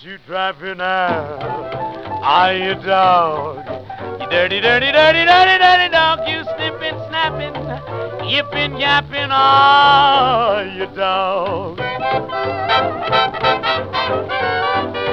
You dropping out, are you dog? You dirty, dirty, dirty, dirty, dirty dog. You snipping, snapping, yipping, yapping, are you dog?